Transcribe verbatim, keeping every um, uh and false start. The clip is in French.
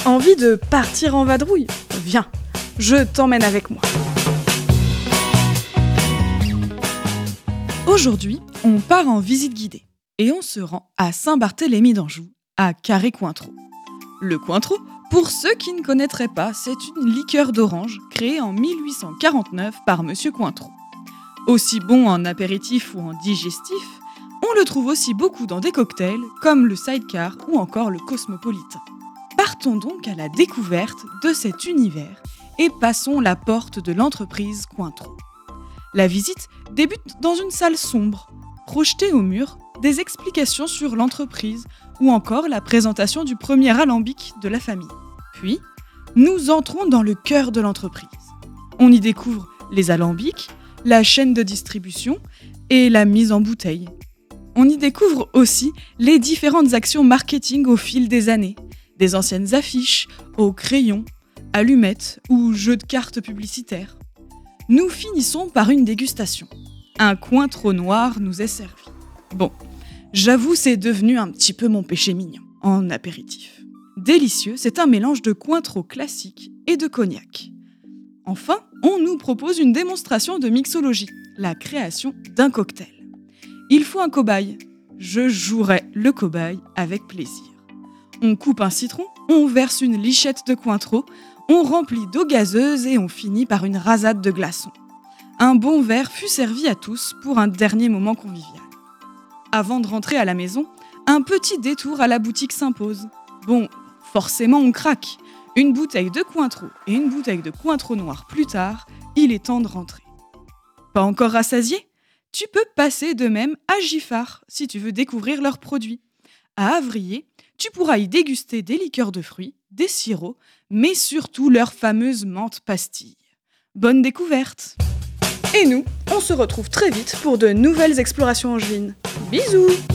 Envie de partir en vadrouille ? Viens, je t'emmène avec moi. Aujourd'hui, on part en visite guidée et on se rend à Saint-Barthélemy d'Anjou, à Carré-Cointreau. Le Cointreau, pour ceux qui ne connaîtraient pas, c'est une liqueur d'orange créée en mille huit cent quarante-neuf par Monsieur Cointreau. Aussi bon en apéritif ou en digestif, on le trouve aussi beaucoup dans des cocktails comme le sidecar ou encore le cosmopolitain. Partons donc à la découverte de cet univers et passons la porte de l'entreprise Cointreau. La visite débute dans une salle sombre, projetée au mur des explications sur l'entreprise ou encore la présentation du premier alambic de la famille. Puis, nous entrons dans le cœur de l'entreprise. On y découvre les alambics, la chaîne de distribution et la mise en bouteille. On y découvre aussi les différentes actions marketing au fil des années, des anciennes affiches aux crayons, allumettes ou jeux de cartes publicitaires. Nous finissons par une dégustation. Un Cointreau noir nous est servi. Bon, j'avoue, c'est devenu un petit peu mon péché mignon, en apéritif. Délicieux, c'est un mélange de Cointreau classique et de cognac. Enfin, on nous propose une démonstration de mixologie, la création d'un cocktail. Il faut un cobaye. Je jouerai le cobaye avec plaisir. On coupe un citron, on verse une lichette de Cointreau, on remplit d'eau gazeuse et on finit par une rasade de glaçons. Un bon verre fut servi à tous pour un dernier moment convivial. Avant de rentrer à la maison, un petit détour à la boutique s'impose. Bon, forcément on craque. Une bouteille de Cointreau et une bouteille de Cointreau noir plus tard, il est temps de rentrer. Pas encore rassasié ? Tu peux passer de même à Giffard si tu veux découvrir leurs produits. À Avrier, tu pourras y déguster des liqueurs de fruits, des sirops, mais surtout leur fameuse menthe pastille. Bonne découverte! Et nous, on se retrouve très vite pour de nouvelles explorations angevines. Bisous!